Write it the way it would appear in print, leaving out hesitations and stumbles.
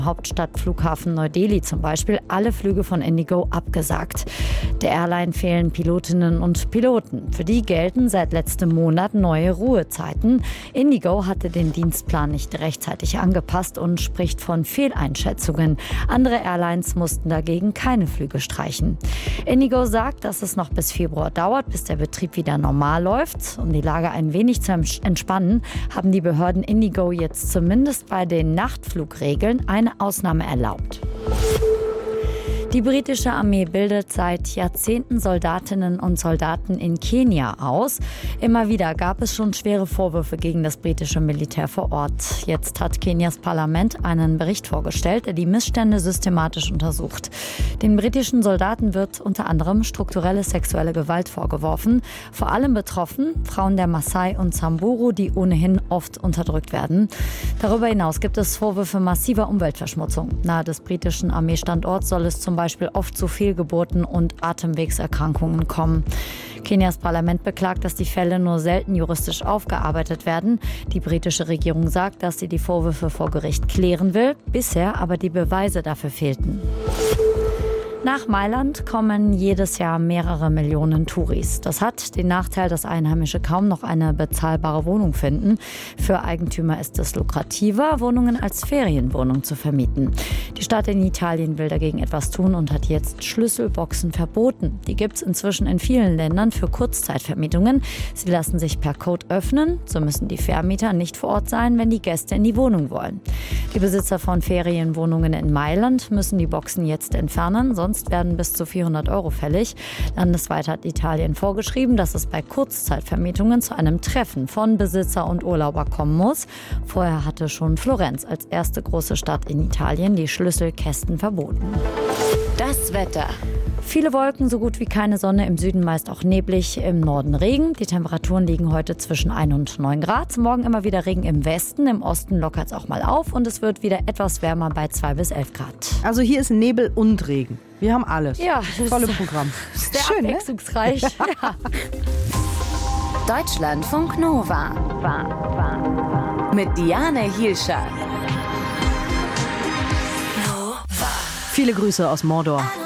Hauptstadtflughafen Neu-Delhi zum Beispiel alle Flüge von Indigo abgesagt. Der Airline fehlen Pilotinnen und Piloten. Für die gelten seit letztem Monat neue Ruhezeiten. Indigo hatte den Dienstplan nicht rechtzeitig angepasst und spricht von Fehleinschätzungen. Andere Airlines mussten dagegen keine Flüge streichen. Indigo sagt, dass es noch bis Februar dauert, bis der Betrieb wieder normal läuft. Um die Lage ein wenig zu entspannen, haben die Behörden Indigo jetzt zumindest bei den Nachtflugregeln eine Ausnahme erlaubt. Die britische Armee bildet seit Jahrzehnten Soldatinnen und Soldaten in Kenia aus. Immer wieder gab es schon schwere Vorwürfe gegen das britische Militär vor Ort. Jetzt hat Kenias Parlament einen Bericht vorgestellt, der die Missstände systematisch untersucht. Den britischen Soldaten wird unter anderem strukturelle sexuelle Gewalt vorgeworfen. Vor allem betroffen Frauen der Maasai und Samburu, die ohnehin oft unterdrückt werden. Darüber hinaus gibt es Vorwürfe massiver Umweltverschmutzung. Nahe des britischen Armeestandorts soll es zum Beispiel oft zu Fehlgeburten und Atemwegserkrankungen kommen. Kenias Parlament beklagt, dass die Fälle nur selten juristisch aufgearbeitet werden. Die britische Regierung sagt, dass sie die Vorwürfe vor Gericht klären will, bisher aber die Beweise dafür fehlten. Nach Mailand kommen jedes Jahr mehrere Millionen Touris. Das hat den Nachteil, dass Einheimische kaum noch eine bezahlbare Wohnung finden. Für Eigentümer ist es lukrativer, Wohnungen als Ferienwohnung zu vermieten. Die Stadt in Italien will dagegen etwas tun und hat jetzt Schlüsselboxen verboten. Die gibt es inzwischen in vielen Ländern für Kurzzeitvermietungen. Sie lassen sich per Code öffnen. So müssen die Vermieter nicht vor Ort sein, wenn die Gäste in die Wohnung wollen. Die Besitzer von Ferienwohnungen in Mailand müssen die Boxen jetzt entfernen, sonst werden bis zu 400 € fällig. Landesweit hat Italien vorgeschrieben, dass es bei Kurzzeitvermietungen zu einem Treffen von Besitzer und Urlauber kommen muss. Vorher hatte schon Florenz als erste große Stadt in Italien die Schlüsselkästen verboten. Das Wetter. Viele Wolken, so gut wie keine Sonne, im Süden meist auch neblig, im Norden Regen. Die Temperaturen liegen heute zwischen 1 und 9 Grad. Morgen immer wieder Regen im Westen, im Osten lockert es auch mal auf und es wird wieder etwas wärmer bei 2 bis 11 Grad. Also hier ist Nebel und Regen. Wir haben alles. Ja, volle Programm. Sehr schön, abwechslungsreich. Ja. Deutschlandfunk Nova. Mit Diane Hielscher. Viele Grüße aus Mordor.